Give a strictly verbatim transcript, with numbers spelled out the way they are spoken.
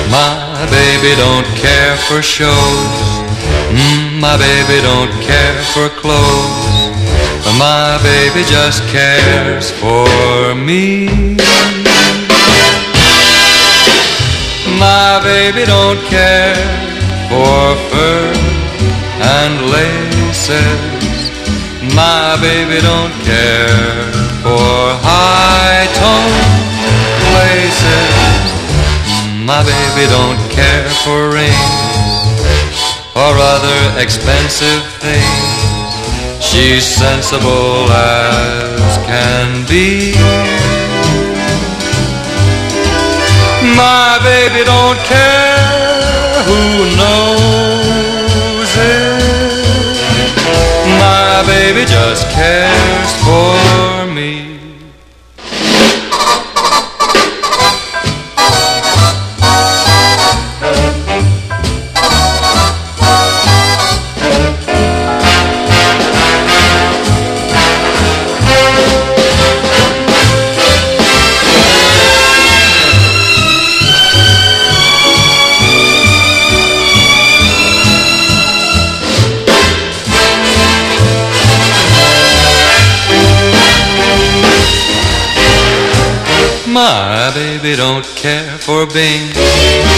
My baby don't care for shows. Mm, my baby don't care for clothes. My baby just cares for me. My baby don't care for fur and laces. My baby don't care for high-toned laces. My baby don't care for rings or other expensive things. She's sensible as can be. My baby don't care who knows it. My baby just cares for me. My baby don't care for Bing